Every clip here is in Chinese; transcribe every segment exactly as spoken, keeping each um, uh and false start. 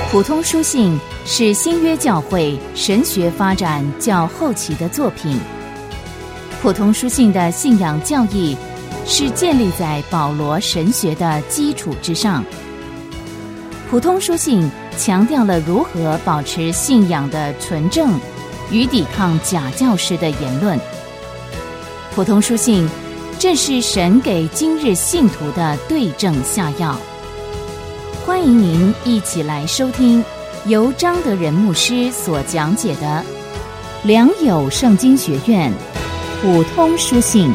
普通书信是新约教会神学发展较后期的作品。普通书信的信仰教义是建立在保罗神学的基础之上。普通书信强调了如何保持信仰的纯正与抵抗假教师的言论。普通书信正是神给今日信徒的对症下药。欢迎您一起来收听由张德仁牧师所讲解的良友圣经学院普通书信。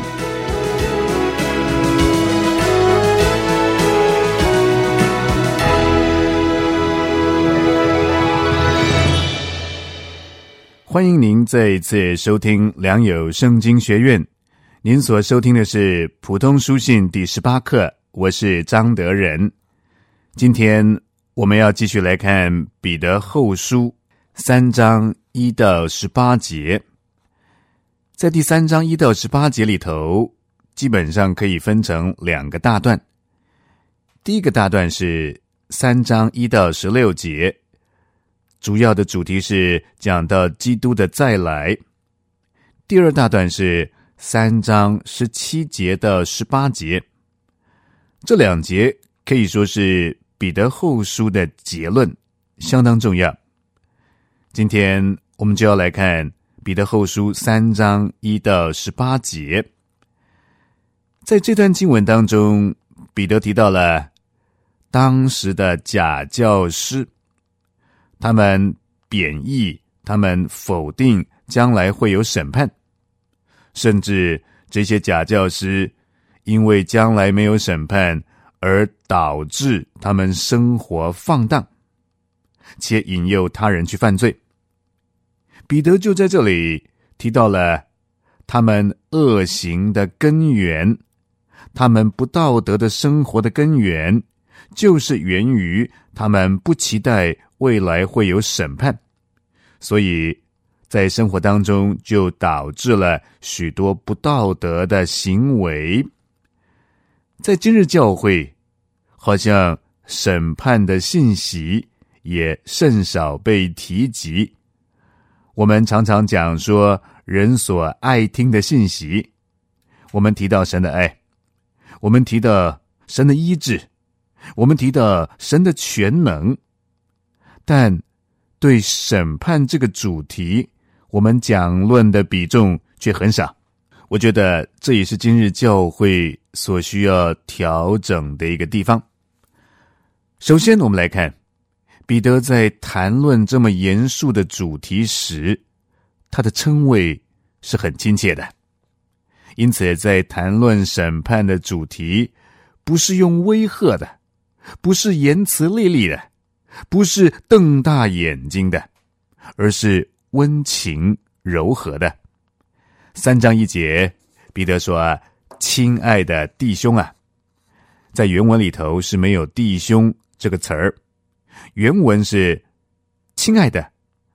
欢迎您再一次收听良友圣经学院。您所收听的是普通书信第十八课，我是张德仁。今天我们要继续来看彼得后书三章一到十八节。在第三章一到十八节里头，基本上可以分成两个大段。第一个大段是三章一到十六节，主要的主题是讲到基督的再来。第二大段是三章十七节到十八节，这两节可以说是彼得后书的结论，相当重要。今天我们就要来看彼得后书三章一到十八节。在这段经文当中，彼得提到了当时的假教师，他们贬义，他们否定将来会有审判，甚至这些假教师因为将来没有审判而导致他们生活放荡，且引诱他人去犯罪。彼得就在这里提到了他们恶行的根源，他们不道德的生活的根源，就是源于他们不期待未来会有审判，所以在生活当中就导致了许多不道德的行为。在今日教会，好像审判的信息也甚少被提及。我们常常讲说人所爱听的信息，我们提到神的爱，我们提到神的医治，我们提到神的全能，但对审判这个主题，我们讲论的比重却很少。我觉得这也是今日教会所需要调整的一个地方。首先我们来看彼得在谈论这么严肃的主题时，他的称谓是很亲切的。因此在谈论审判的主题，不是用威吓的，不是言辞厉厉的，不是瞪大眼睛的，而是温情柔和的。三章一节，彼得说，亲爱的弟兄啊，在原文里头是没有弟兄这个词儿，原文是亲爱的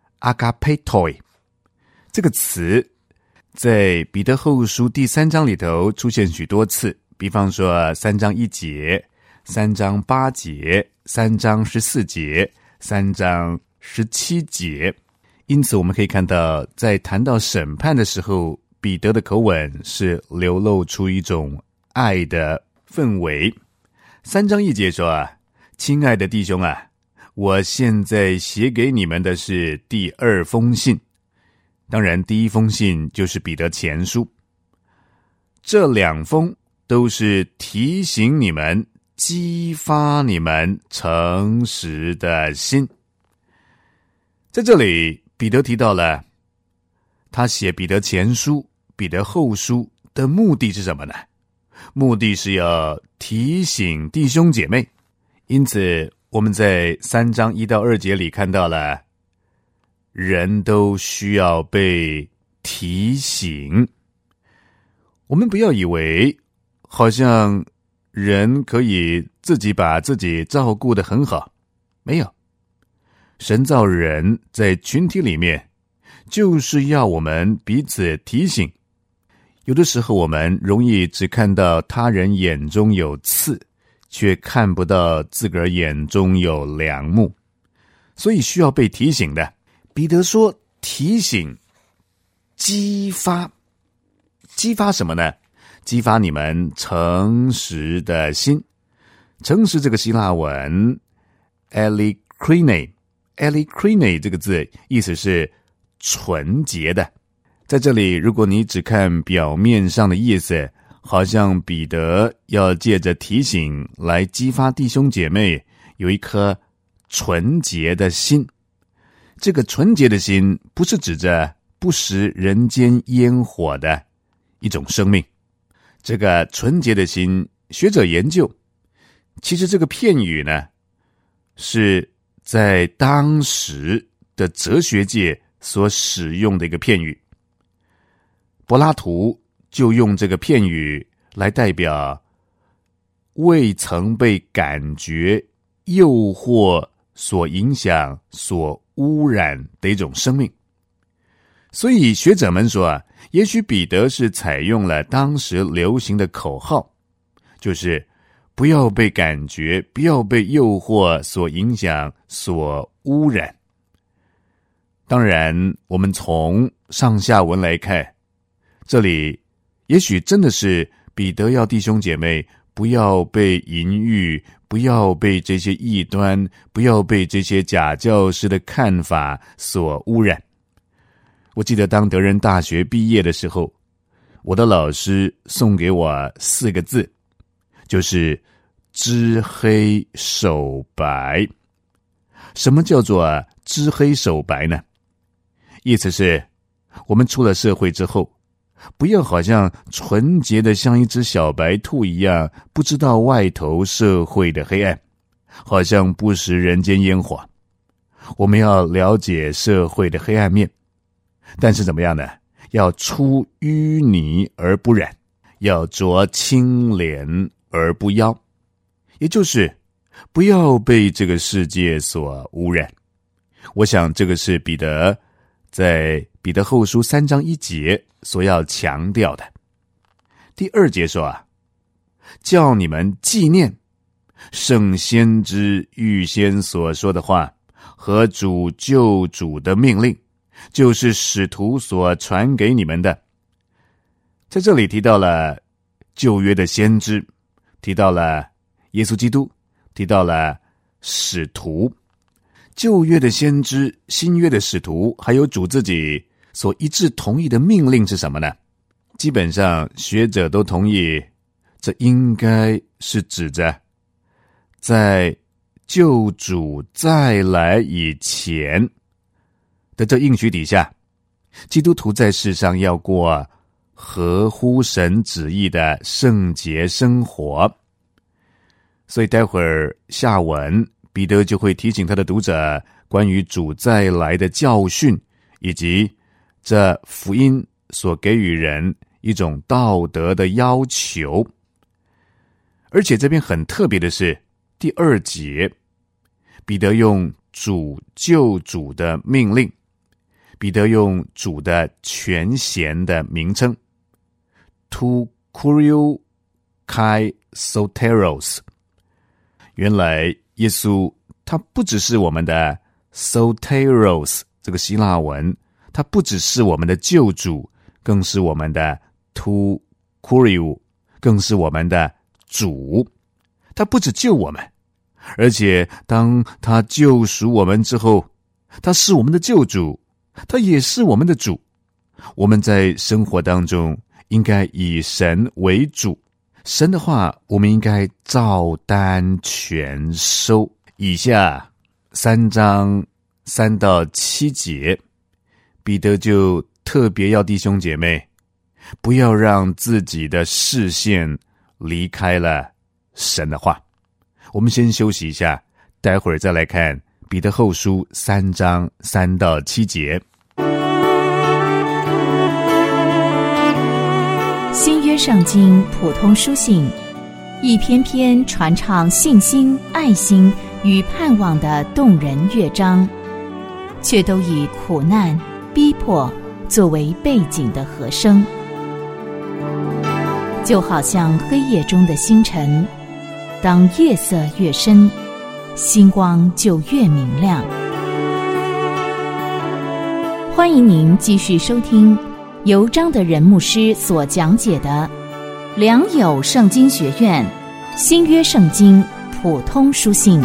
agapetoi 这个词，在彼得后书第三章里头出现许多次，比方说三章一节、三章八节、三章十四节、三章十七节。因此我们可以看到，在谈到审判的时候，彼得的口吻是流露出一种爱的氛围。三章一节说啊，亲爱的弟兄啊，我现在写给你们的是第二封信。当然第一封信就是彼得前书，这两封都是提醒你们，激发你们诚实的心。在这里彼得提到了他写彼得前书、彼得后书的目的是什么呢？目的是要提醒弟兄姐妹。因此我们在三章一到二节里看到了，人都需要被提醒。我们不要以为好像人可以自己把自己照顾得很好，没有。神造人在群体里面，就是要我们彼此提醒。有的时候我们容易只看到他人眼中有刺，却看不到自个儿眼中有梁木。 所以需要被提醒的。彼得说提醒、激发，激发什么呢？激发你们诚实的心。诚实这个希腊文 eilikrine eilikrine 这个字意思是纯洁的。在这里，如果你只看表面上的意思，好像彼得要借着提醒来激发弟兄姐妹有一颗纯洁的心。这个纯洁的心不是指着不食人间烟火的一种生命。这个纯洁的心，学者研究，其实这个片语呢，是在当时的哲学界所使用的一个片语。柏拉图就用这个片语来代表未曾被感觉、诱惑所影响、所污染的一种生命。所以学者们说啊，也许彼得是采用了当时流行的口号，就是不要被感觉、不要被诱惑所影响、所污染。当然，我们从上下文来看，这里也许真的是彼得要弟兄姐妹不要被淫欲，不要被这些异端，不要被这些假教师的看法所污染。我记得当德仁大学毕业的时候，我的老师送给我四个字，就是知黑守白。什么叫做知黑守白呢？意思是我们出了社会之后，不要好像纯洁的像一只小白兔一样，不知道外头社会的黑暗，好像不食人间烟火。我们要了解社会的黑暗面，但是怎么样呢？要出淤泥而不染，要着清廉而不妖，也就是不要被这个世界所污染。我想这个是彼得在彼得后书三章一节所要强调的。第二节说啊，叫你们纪念圣先知预先所说的话和主救主的命令，就是使徒所传给你们的。在这里提到了旧约的先知，提到了耶稣基督，提到了使徒。旧约的先知，新约的使徒，还有主自己所一致同意的命令是什么呢？基本上学者都同意，这应该是指着在救主再来以前的这应许底下，基督徒在世上要过合乎神旨意的圣洁生活。所以待会儿下文彼得就会提醒他的读者关于主再来的教训，以及这福音所给予人一种道德的要求。而且这边很特别的是，第二节彼得用主救主的命令，彼得用主的全衔的名称 to kuriou kai soteros。 原来耶稣他不只是我们的 soteros 这个希腊文，他不只是我们的救主，更是我们的 to kuriou， 更是我们的主。他不只救我们，而且当他救赎我们之后，他是我们的救主，他也是我们的主。我们在生活当中应该以神为主，神的话我们应该照单全收。以下三章三到七节，彼得就特别要弟兄姐妹不要让自己的视线离开了神的话。我们先休息一下，待会儿再来看彼得后书三章三到七节。 新约圣经普通书信，一篇篇传唱信心、爱心与盼望的动人乐章，却都以苦难、逼迫作为背景的和声，就好像黑夜中的星辰，当夜色越深，星光就越明亮。 欢迎您继续收听由张德仁牧师所讲解的良友圣经学院新约圣经普通书信。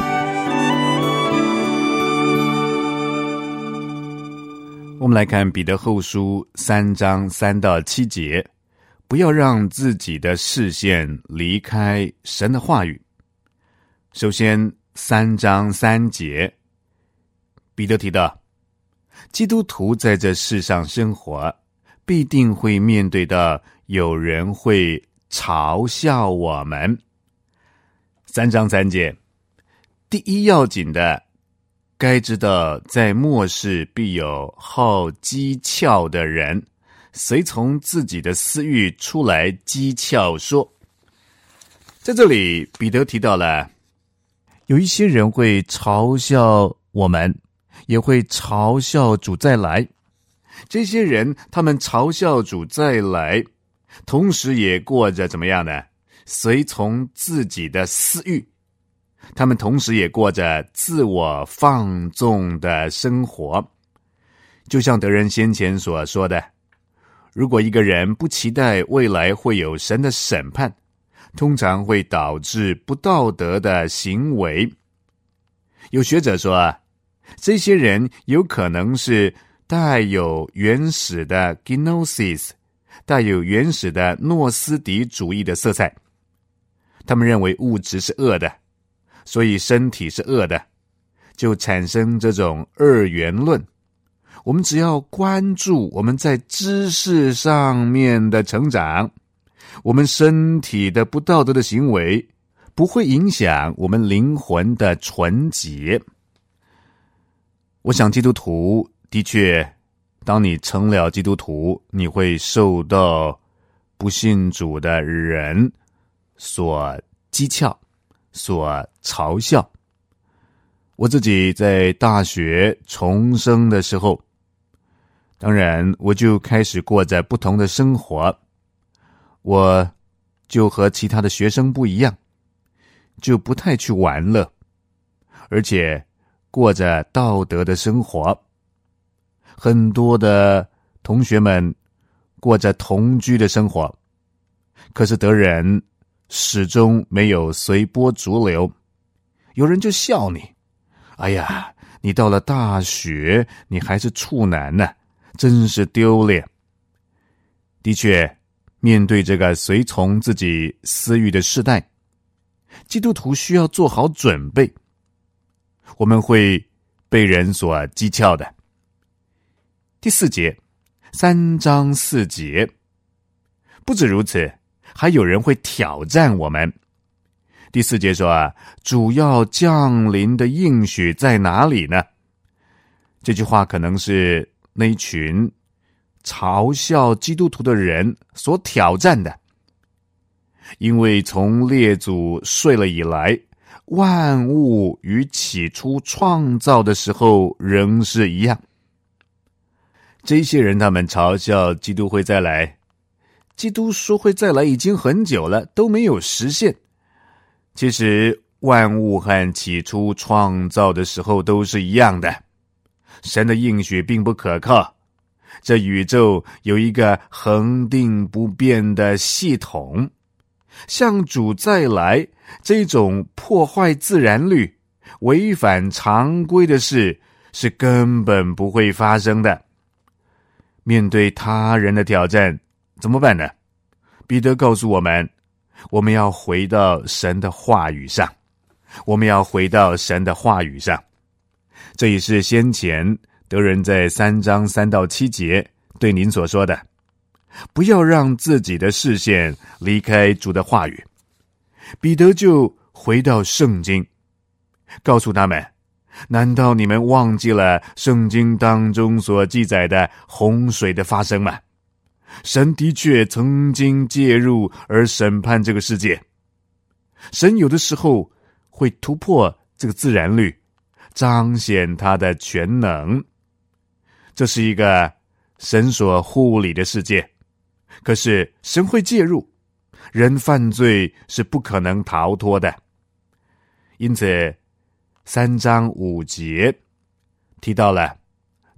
我们来看彼得后书三章三到七节，不要让自己的视线离开神的话语。首先三章三节，彼得提到基督徒在这世上生活，必定会面对到有人会嘲笑我们。三章三节，第一要紧的，该知道在末世必有好讥诮的人，随从自己的私欲出来讥诮说。在这里彼得提到了有一些人会嘲笑我们，也会嘲笑主再来。这些人他们嘲笑主再来，同时也过着怎么样呢？随从自己的私欲，他们同时也过着自我放纵的生活。就像德仁先前所说的，如果一个人不期待未来会有神的审判，通常会导致不道德的行为。有学者说，这些人有可能是带有原始的 Gnosis， 带有原始的诺斯底主义的色彩。他们认为物质是恶的，所以身体是恶的，就产生这种二元论。我们只要关注我们在知识上面的成长，我们身体的不道德的行为不会影响我们灵魂的纯洁。我想基督徒的确，当你成了基督徒，你会受到不信主的人所讥诮，所嘲笑。我自己在大学重生的时候，当然我就开始过着不同的生活，我就和其他的学生不一样，就不太去玩乐，而且过着道德的生活。很多的同学们过着同居的生活，可是德仁始终没有随波逐流。有人就笑你，哎呀，你到了大学你还是处男呢，真是丢脸。的确，面对这个随从自己私欲的世代，基督徒需要做好准备，我们会被人所讥诮的。第四节，三章四节，不止如此，还有人会挑战我们。第四节说啊，主要降临的应许在哪里呢？这句话可能是那一群嘲笑基督徒的人所挑战的。因为从列祖睡了以来，万物与起初创造的时候仍是一样。这些人他们嘲笑基督会再来，基督说会再来已经很久了，都没有实现。其实万物和起初创造的时候都是一样的，神的应许并不可靠。这宇宙有一个恒定不变的系统，像主再来这种破坏自然律、违反常规的事是根本不会发生的。面对他人的挑战怎么办呢？彼得告诉我们，我们要回到神的话语上，我们要回到神的话语上。这也是先前德仁在三章三到七节对您所说的，不要让自己的视线离开主的话语。彼得就回到圣经，告诉他们，难道你们忘记了圣经当中所记载的洪水的发生吗？神的确曾经介入而审判这个世界。神有的时候会突破这个自然律，彰显他的全能。这是一个神所护理的世界，可是神会介入，人犯罪是不可能逃脱的。因此三章五节提到了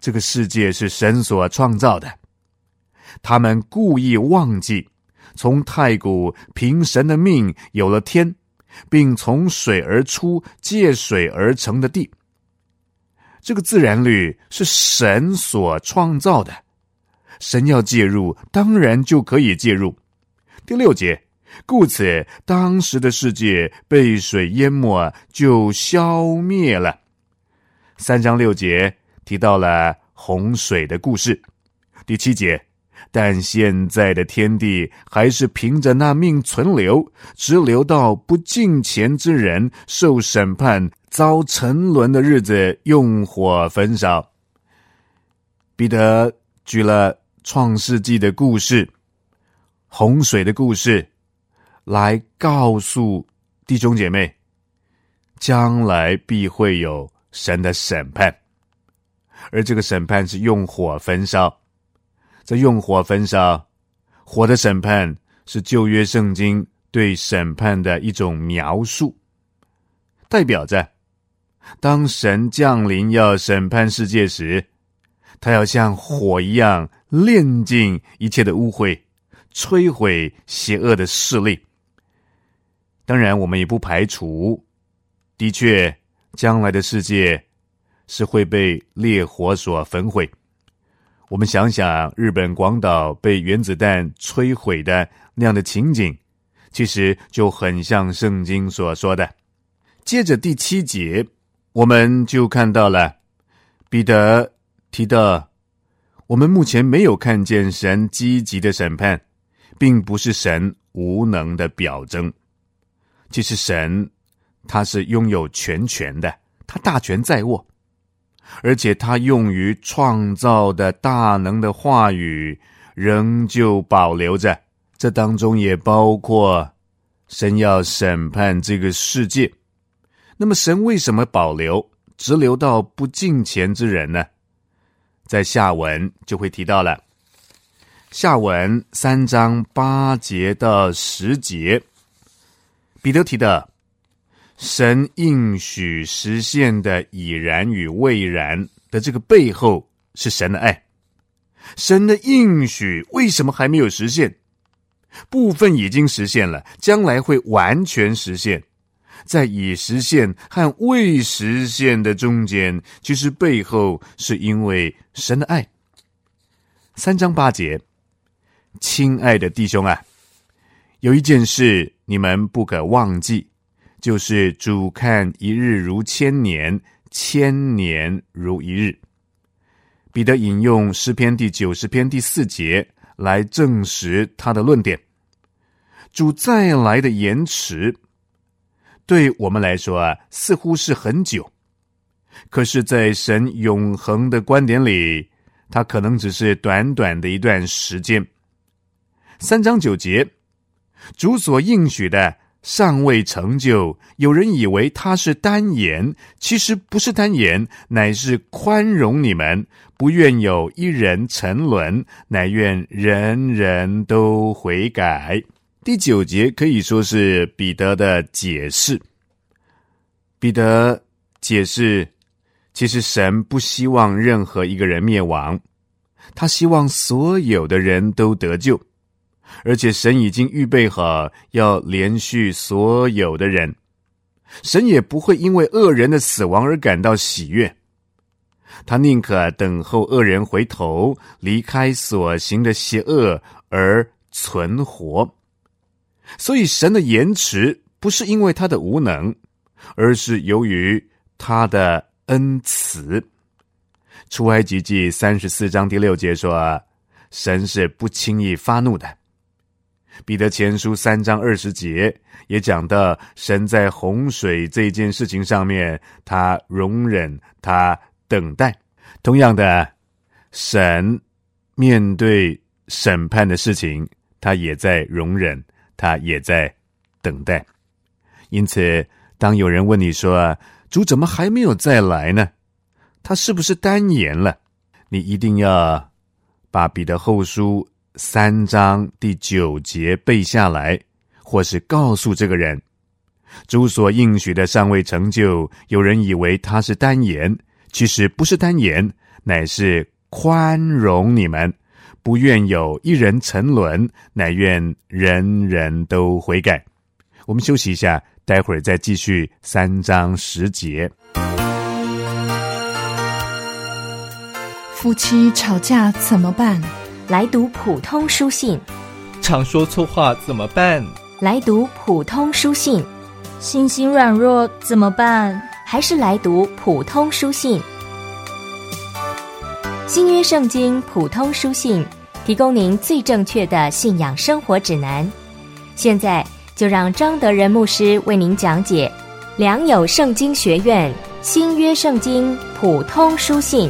这个世界是神所创造的。他们故意忘记，从太古凭神的命有了天，并从水而出，借水而成的地。这个自然律是神所创造的，神要介入，当然就可以介入。第六节，故此当时的世界被水淹没，就消灭了。三章六节提到了洪水的故事。第七节，但现在的天地还是凭着那命存留，直留到不敬虔之人受审判，遭沉沦的日子，用火焚烧。彼得举了创世纪的故事，洪水的故事，来告诉弟兄姐妹，将来必会有神的审判，而这个审判是用火焚烧。这用火焚烧，火的审判是旧约圣经对审判的一种描述，代表着当神降临要审判世界时，他要像火一样炼尽一切的污秽，摧毁邪恶的势力。当然我们也不排除，的确将来的世界是会被烈火所焚毁。我们想想日本广岛被原子弹摧毁的那样的情景，其实就很像圣经所说的。接着第七节，我们就看到了彼得提到，我们目前没有看见神积极的审判，并不是神无能的表征。其实神他是拥有全权的，他大权在握，而且他用于创造的大能的话语仍旧保留着，这当中也包括神要审判这个世界。那么神为什么保留，直留到不敬虔之人呢？在下文就会提到了，下文三章八节到十节，彼得提到神应许实现的已然与未然的这个背后是神的爱。神的应许为什么还没有实现？部分已经实现了，将来会完全实现。在已实现和未实现的中间，其实背后是因为神的爱。三章八节，亲爱的弟兄啊，有一件事你们不可忘记，就是主看一日如千年，千年如一日。彼得引用诗篇第九十篇第四节来证实他的论点。主再来的延迟，对我们来说啊，似乎是很久，可是在神永恒的观点里，它可能只是短短的一段时间。三章九节，主所应许的尚未成就，有人以为他是单言，其实不是单言，乃是宽容你们，不愿有一人沉沦，乃愿人人都悔改。第九节可以说是彼得的解释。彼得解释，其实神不希望任何一个人灭亡，他希望所有的人都得救，而且神已经预备好要连续所有的人。神也不会因为恶人的死亡而感到喜悦，他宁可等候恶人回头，离开所行的邪恶而存活。所以神的延迟不是因为他的无能，而是由于他的恩慈。出埃及记三十四章第六节说，神是不轻易发怒的。彼得前书三章二十节也讲到，神在洪水这件事情上面，他容忍，他等待。同样的，神面对审判的事情，他也在容忍，他也在等待。因此当有人问你说，主怎么还没有再来呢？他是不是单言了？你一定要把彼得后书三章第九节背下来，或是告诉这个人，主所应许的尚未成就，有人以为他是单言，其实不是单言， 乃是宽容你们，不愿有一人沉沦，乃愿人人都悔改。我们休息一下，待会儿再继续三章十节。 夫妻吵架怎么办？ 来读普通书信。 常说错话怎么办？ 来读普通书信。 心心软弱怎么办？ 还是来读普通书信。新约圣经普通书信，提供您最正确的信仰生活指南。现在就让张德仁牧师为您讲解良友圣经学院新约圣经普通书信。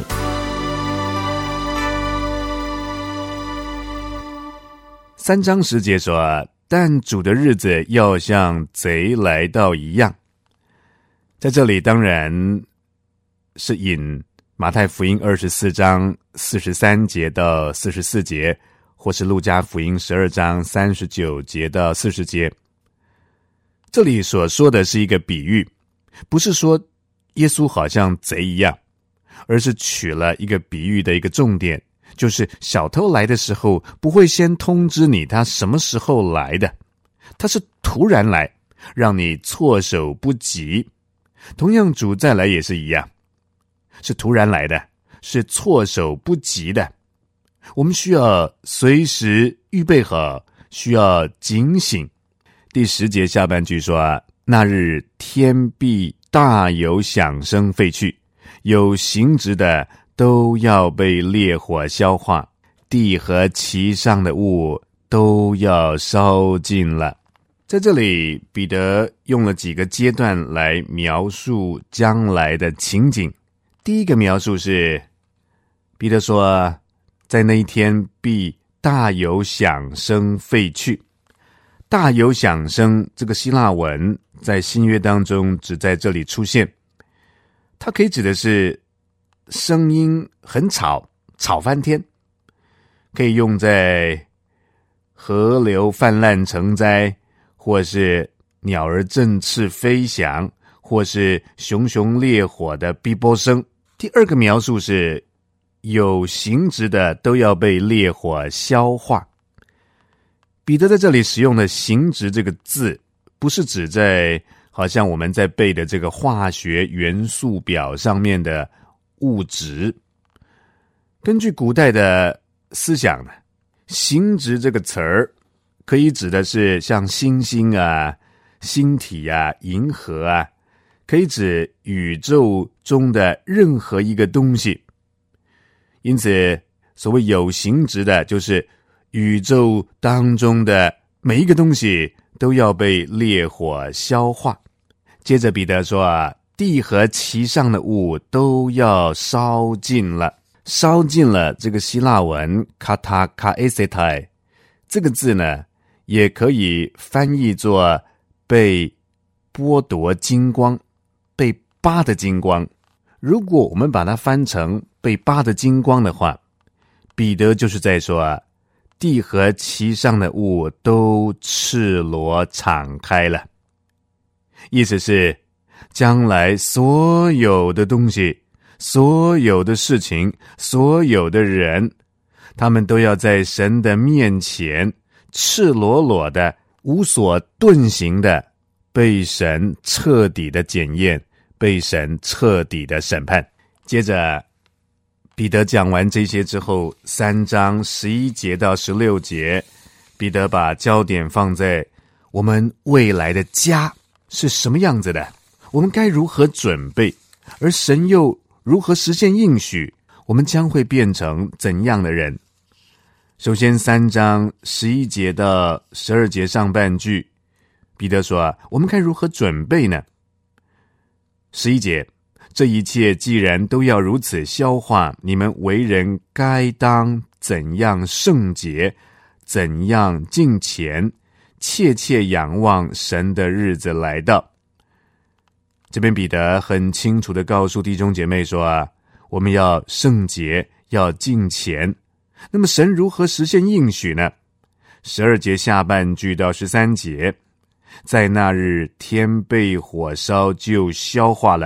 三章十节说，但主的日子要像贼来到一样。在这里当然是引马太福音二十四章四十三节到四十四节，或是路加福音十二章三十九节到四十节。这里所说的是一个比喻，不是说耶稣好像贼一样，而是取了一个比喻的一个重点，就是小偷来的时候不会先通知你他什么时候来的，他是突然来，让你措手不及。同样主再来也是一样，是突然来的，是措手不及的。我们需要随时预备好，需要警醒。第十节下半句说，那日天必大有响声废去，有形质的都要被烈火消化，地和其上的物都要烧尽了。在这里彼得用了几个阶段来描述将来的情景。第一个描述是，彼得说，在那一天必大有响声废去。大有响声这个希腊文在新约当中只在这里出现，它可以指的是声音很吵，吵翻天，可以用在河流泛滥成灾，或是鸟儿振翅飞翔，或是熊熊烈火的逼波声。第二个描述是，有形质的都要被烈火消化。彼得在这里使用的形质这个字，不是指在好像我们在背的这个化学元素表上面的物质。根据古代的思想呢，形质这个词儿可以指的是像星星啊、星体啊、银河啊，可以指宇宙中的任何一个东西。因此所谓有形质的，就是宇宙当中的每一个东西都要被烈火消化。接着彼得说啊，地和其上的物都要烧尽了。烧尽了这个希腊文 kata kaesetai 这个字呢，也可以翻译作被剥夺精光，被扒的精光。如果我们把它翻成被扒的精光的话，彼得就是在说啊，地和其上的物都赤裸敞开了。意思是将来所有的东西，所有的事情，所有的人，他们都要在神的面前赤裸裸的、无所遁形的被神彻底的检验，被神彻底的审判。接着彼得讲完这些之后，三章十一节到十六节，彼得把焦点放在我们未来的家是什么样子的，我们该如何准备，而神又如何实现应许，我们将会变成怎样的人。首先三章十一节到十二节上半句，彼得说，我们该如何准备呢？十一节，这一切既然都要如此消化，你们为人该当怎样圣洁，怎样敬虔，切切仰望神的日子来到。这边彼得很清楚地告诉弟兄姐妹说啊，我们要圣洁，要敬虔。那么神如何实现应许呢？十二节下半句到十三节，在那日天被火烧就消化了，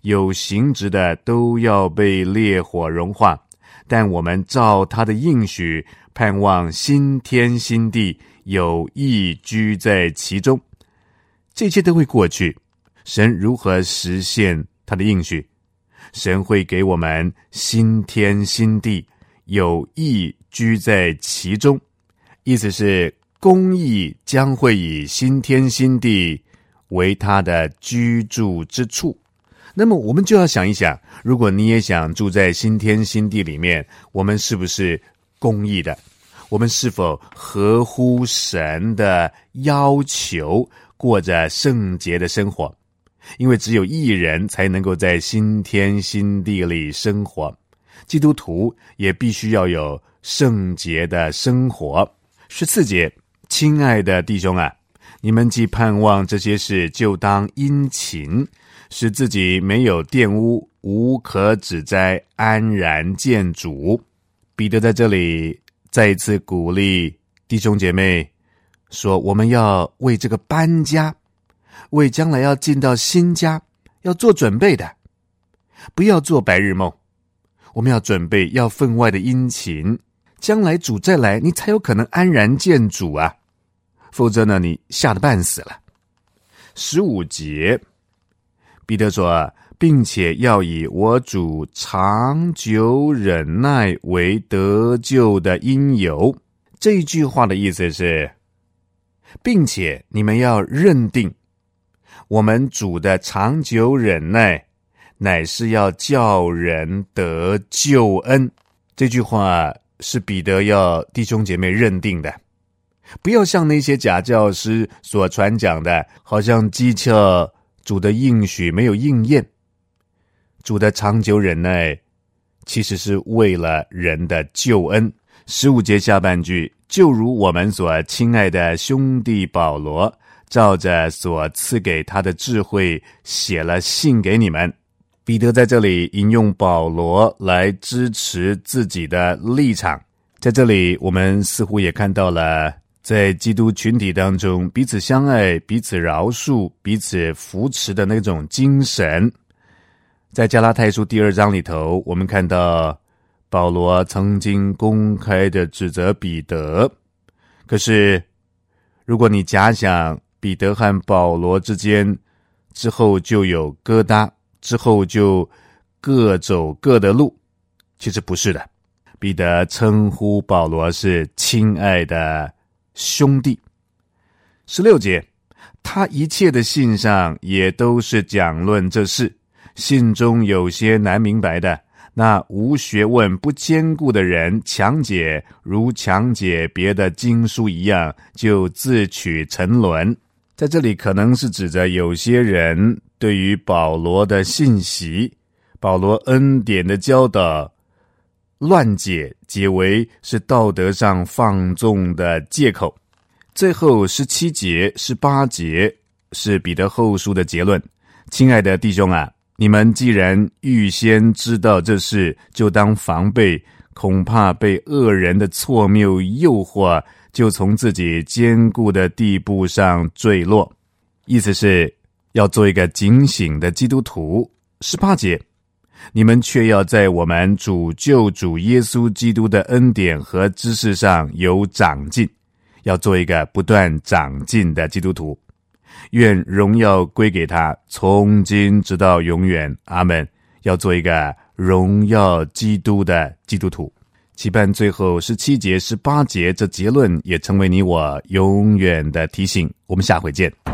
有形质的都要被烈火融化，但我们照他的应许，盼望新天新地，有义居在其中。这一切都会过去，神如何实现他的应许？神会给我们新天新地，有义居在其中。意思是公义将会以新天新地为他的居住之处。那么我们就要想一想，如果你也想住在新天新地里面，我们是不是公义的？我们是否合乎神的要求，过着圣洁的生活？因为只有义人才能够在新天新地里生活，基督徒也必须要有圣洁的生活。十四节，亲爱的弟兄啊，你们既盼望这些事，就当殷勤，使自己没有玷污，无可指摘，安然见主。彼得在这里再一次鼓励弟兄姐妹说，我们要为这个搬家，为将来要进到新家要做准备的，不要做白日梦。我们要准备，要分外的殷勤，将来主再来，你才有可能安然见主啊，否则呢，你吓得半死了。十五节，彼得说，并且要以我主长久忍耐为得救的因由。这一句话的意思是，并且你们要认定我们主的长久忍耐乃是要叫人得救恩。这句话是彼得要弟兄姐妹认定的，不要像那些假教师所传讲的，好像讥诮主的应许没有应验。主的长久忍耐其实是为了人的救恩。十五节下半句，就如我们所亲爱的兄弟保罗照着所赐给他的智慧写了信给你们。彼得在这里引用保罗来支持自己的立场。在这里我们似乎也看到了在基督群体当中彼此相爱、彼此饶恕、彼此扶持的那种精神。在加拉太书第二章里头，我们看到保罗曾经公开的指责彼得，可是如果你假想彼得和保罗之间之后就有疙瘩，之后就各走各的路，其实不是的。彼得称呼保罗是亲爱的兄弟。十六节，他一切的信上也都是讲论这事，信中有些难明白的，那无学问不坚固的人强解如强解别的经书一样，就自取沉沦。在这里可能是指着有些人对于保罗的信息、保罗恩典的教导乱解，解为是道德上放纵的借口。最后十七节、十八节是彼得后书的结论。亲爱的弟兄啊，你们既然预先知道这事，就当防备，恐怕被恶人的错谬诱惑，就从自己坚固的地步上坠落。意思是要做一个警醒的基督徒。十八节，你们却要在我们主救主耶稣基督的恩典和知识上有长进，要做一个不断长进的基督徒。愿荣耀归给他，从今直到永远。阿们。要做一个荣耀基督的基督徒。期盼最后十七节、十八节这结论也成为你我永远的提醒。我们下回见。